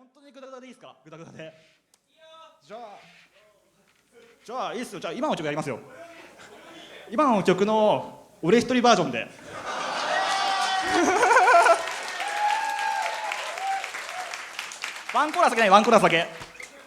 本当にグダグダでいいですか？グダグダで。じゃあいいっすよ。じゃあ今の曲やりますよ。今の曲の俺一人バージョンで。ワンコーラスだけね、ワンコーラスだけ。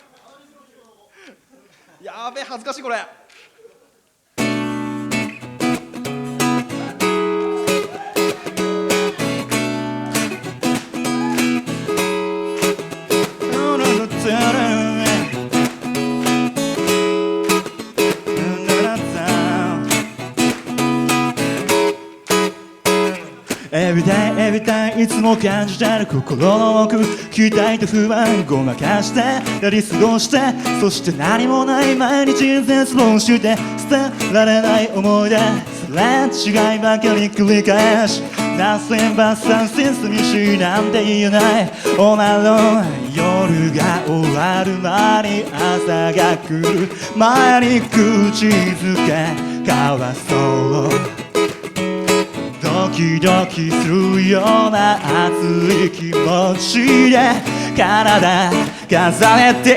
やべえ、恥ずかしいこれ。Every time いつも感じてる心の奥、期待と不安ごまかしてやり過ごして、そして何もない毎日絶望して捨てられない思い出、すれ違いばかり繰り返し、Nothing but something 寂しいなんて言えない。おなの夜が終わる前に朝が来る前に口づけ交わそう。ドキドキするような熱い気持ちで体重ねて、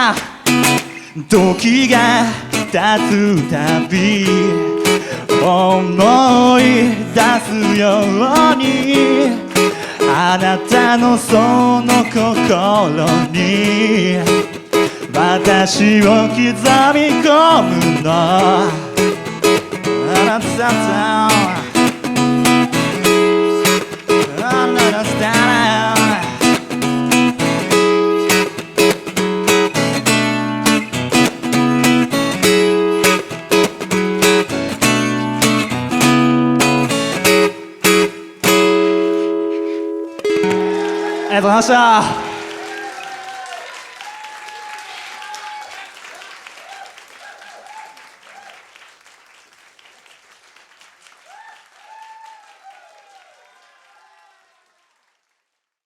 時が経つたび思い出すように、あなたのその心に私を刻み込むの。あなたとありがとうございました。